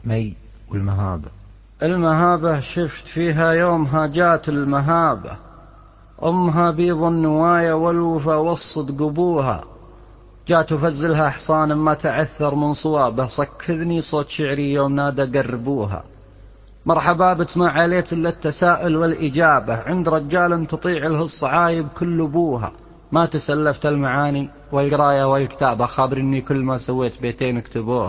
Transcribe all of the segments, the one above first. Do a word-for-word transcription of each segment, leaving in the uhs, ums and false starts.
مي والمهابة. المهابة شفت فيها يومها جات المهابة، أمها بيض النوايا والوفا والصدق أبوها، جات وفزلها حصان ما تعثر من صوابه، صكذني صوت شعري يوم نادى قربوها. مرحبا بتسمع عليت إلا التساؤل والإجابة، عند رجال تطيع له الصعايب كل أبوها، ما تسلفت المعاني والقراية والكتابة، خابرني كل ما سويت بيتين اكتبوها.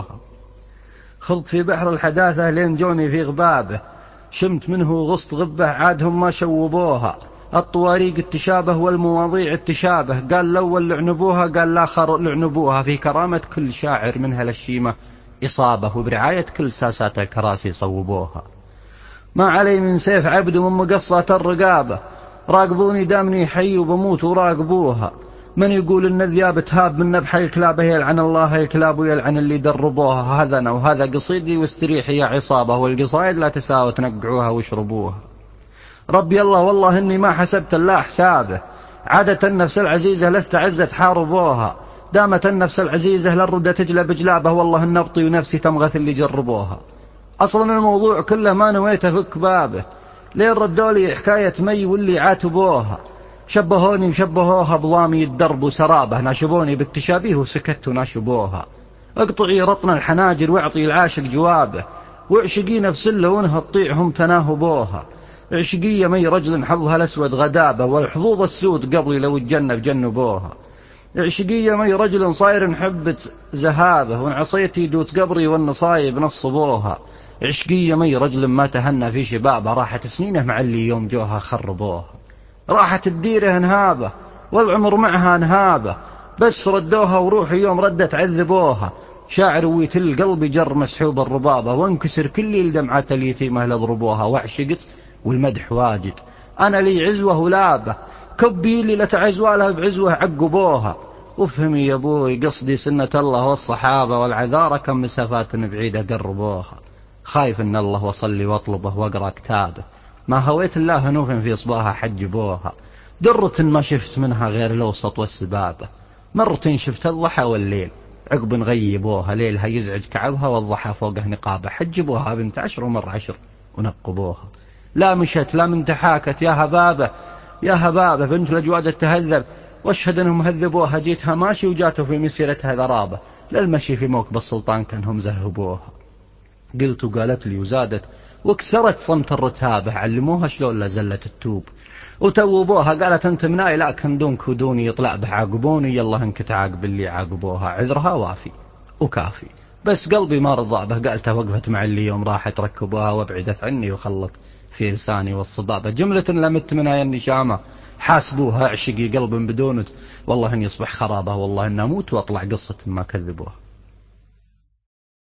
خضت في بحر الحداثة لين جوني في غبابه، شمت منه غصت غبه عادهم ما شوبوها، الطواريق التشابه والمواضيع التشابه، قال الأول لعنبوها قال الآخر لعنبوها، في كرامة كل شاعر منها للشيمة إصابة، وبرعاية كل ساسات الكراسي صوبوها. ما علي من سيف عبد ومن مقصة الرقابة، راقبوني دامني حي وبموت وراقبوها. من يقول ان الذياب تهاب من نبح الكلاب، يلعن الله الكلاب ويلعن اللي دربوها. هذا انا وهذا قصيدي واستريحي يا عصابة، والقصايد لا تساوى تنقعوها واشربوها. ربي الله والله اني ما حسبت الله حسابه، عادة النفس العزيزة لست عزة حاربوها، دامت النفس العزيزة للردة تجلب جلابه، والله النبطي ونفسي تمغث اللي جربوها. أصلا الموضوع كله ما نويت أفك بابه، لين ردولي حكاية مي واللي عاتبوها، شبهوني وشبهوها بضامي الدرب وسرابه، ناشبوني بالتشابيه وسكت وناشبوها. اقطعي رطن الحناجر واعطي العاشق جوابه، واعشقي نفس اللي وانها تطيعهم تناهبوها. عشقية مي رجل حظها الأسود غدابة، والحظوظ السود قبلي لو اتجنب جنبوها. عشقية مي رجل صاير حبة زهابه، وان عصيتي دوت قبري والنصايب نصبوها. عشقية مي رجل ما تهنى في شبابه، راحت سنينه مع اللي يوم جوها خربوها. راحت الديره انهابه والعمر معها انهابه، بس ردوها وروحي يوم ردت عذبوها. شاعر ويت القلب جر مسحوب الربابة، وانكسر كل الدمعة اليتيمة لضربوها. وعشقت والمدح واجد أنا لي عزوة ولابة، كبي لي لتعزوالها بعزوة عقبوها. وافهمي يا أبوي قصدي سنة الله والصحابة، والعذارة كم مسافات بعيدة قربوها. خايف ان الله وصلي واطلبه واقرأ كتابه، ما هويت الله نوف في صباها حجبوها. درة ما شفت منها غير الوسط والسبابة، مرة شفت الضحى والليل عقب نغيبوها. ليلها يزعج كعبها والضحى فوقه نقابة، حجبوها بنت عشر ومر عشر ونقبوها. لا مشت لا من تحاكت يا هبابة يا هبابة بنت الأجواد التهذب، واشهد انهم هذبوها. جيتها ماشي وجاتوا في مسيرتها ذرابة، للمشي في موكب السلطان كانهم زهبوها. قلت وقالت لي وزادت وكسرت صمت الرتابة، علموها شلون لزلت التوب وتوبوها. قالت انت مناي لكن دونك ودوني يطلع به عاقبوني، يلا انك تعاقب اللي عاقبوها. عذرها وافي وكافي، بس قلبي ما رضى به. قالتها وقفت مع اللي يوم راحت ركبوها، وابعدت عني وخلت في لساني والصبابة. جملة لمت منها النشامة حاسبوها، اعشقي قلب بدونت والله ان يصبح خرابه، والله ان اموت واطلع قصة ما كذبوها.